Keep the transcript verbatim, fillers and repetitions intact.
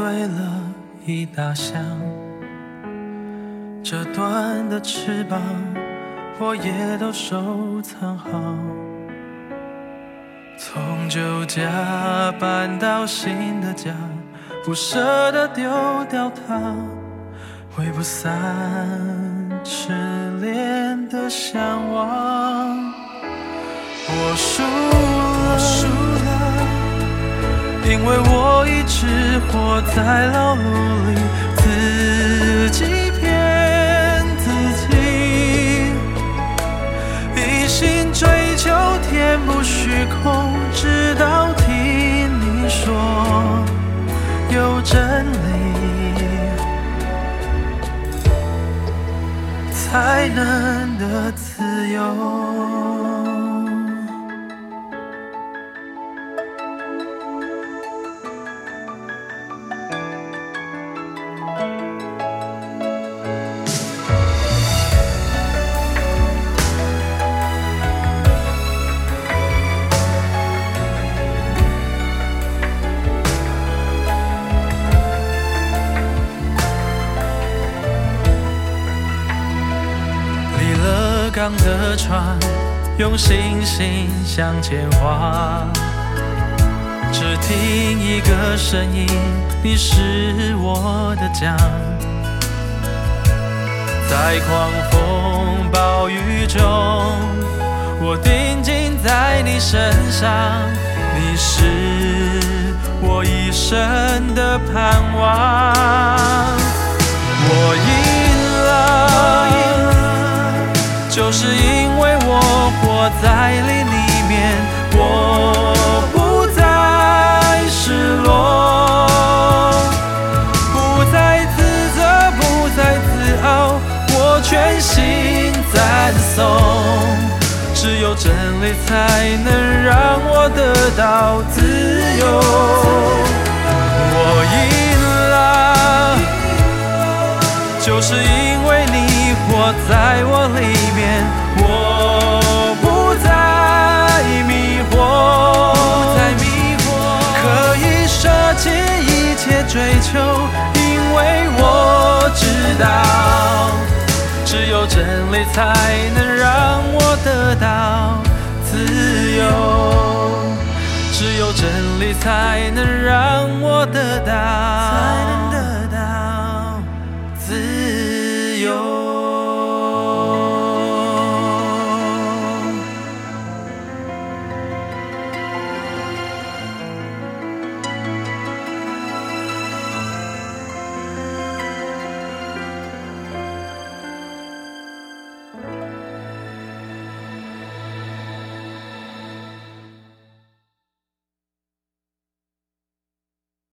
对了一大箱，折断的翅膀我也都收藏好。从旧家搬到新的家，不舍得丢掉它，挥不散痴恋的向往。我输了，我输了，因为我一直活在牢笼里，自己骗自己，一心追求填补虚空，直到听你说有真理才能得自由。港的船用星星向前划，只听一个声音，你是我的家。在狂风暴雨中，我定睛在你身上，你是我一生的盼望。我赢了，就是因为我活在你里面，我不再失落，不再自责，不再自傲，我全心赞颂。只有真理才能让我得到自由。我赢了，就是因为你活在我里面，我不再迷惑，不再迷惑，可以舍弃一切追求，因为我知道，只有真理才能让我得到自由，只有真理才能让我得到。